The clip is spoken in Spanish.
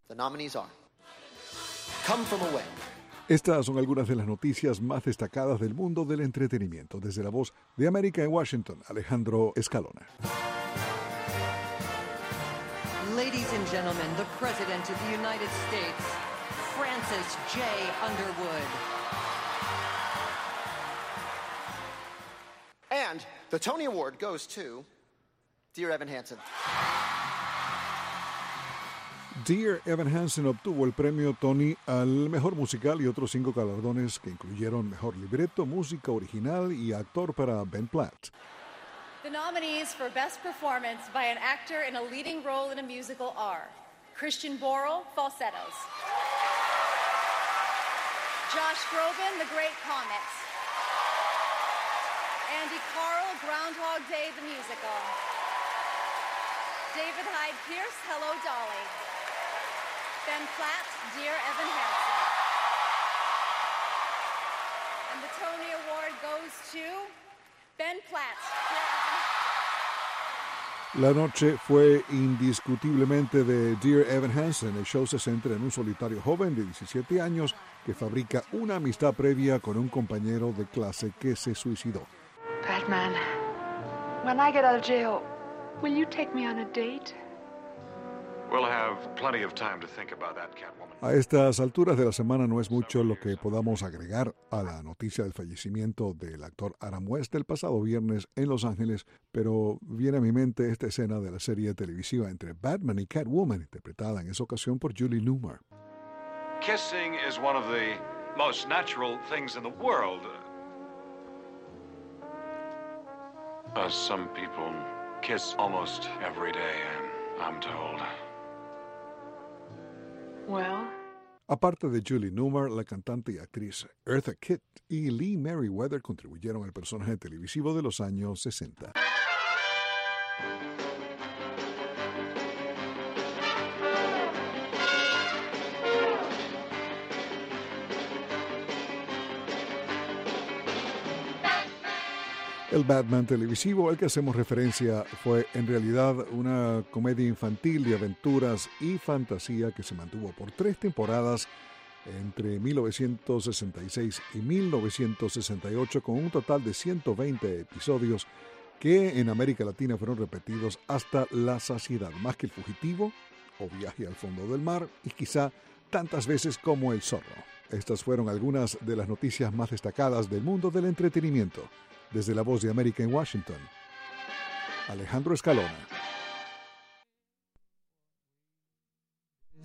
The nominees are Come From Away. Estas son algunas de las noticias más destacadas del mundo del entretenimiento. Desde la Voz de América en Washington, Alejandro Escalona. Ladies and gentlemen, the President of the United States, Francis J. Underwood. And the Tony Award goes to Dear Evan Hansen. Dear Evan Hansen obtuvo el premio Tony al mejor musical y otros 5 galardones que incluyeron mejor libreto, música original y actor para Ben Platt. The nominees for Best Performance by an Actor in a Leading Role in a Musical are Christian Borle, Falsettos; Josh Groban, The Great Comet; Andy Carl, Groundhog Day, the Musical; David Hyde Pierce, Hello, Dolly; Ben Platt, Dear Evan Hansen. And the Tony Award goes to Ben Platt, Dear Evan Hansen. La noche fue indiscutiblemente de Dear Evan Hansen. El show se centra en un solitario joven de 17 años que fabrica una amistad previa con un compañero de clase que se suicidó. Batman, when I get out of jail, will you take me on a date? We'll have plenty of time to think about that, Catwoman. A estas alturas de la semana no es mucho lo que podamos agregar a la noticia del fallecimiento del actor Adam West el pasado viernes en Los Ángeles, pero viene a mi mente esta escena de la serie televisiva entre Batman y Catwoman, interpretada en esa ocasión por Julie Newmar. Kissing is one of the most natural things in the world. Some people kiss almost every day, I'm told. Well, Aparte de Julie Newmar, la cantante y actriz Eartha Kitt y Lee Meriwether contribuyeron al personaje televisivo de los años 60. El Batman televisivo al que hacemos referencia fue en realidad una comedia infantil de aventuras y fantasía que se mantuvo por 3 temporadas entre 1966 y 1968 con un total de 120 episodios que en América Latina fueron repetidos hasta la saciedad, más que El Fugitivo o Viaje al Fondo del Mar y quizá tantas veces como El Zorro. Estas fueron algunas de las noticias más destacadas del mundo del entretenimiento. Desde la Voz de América en Washington, Alejandro Escalona.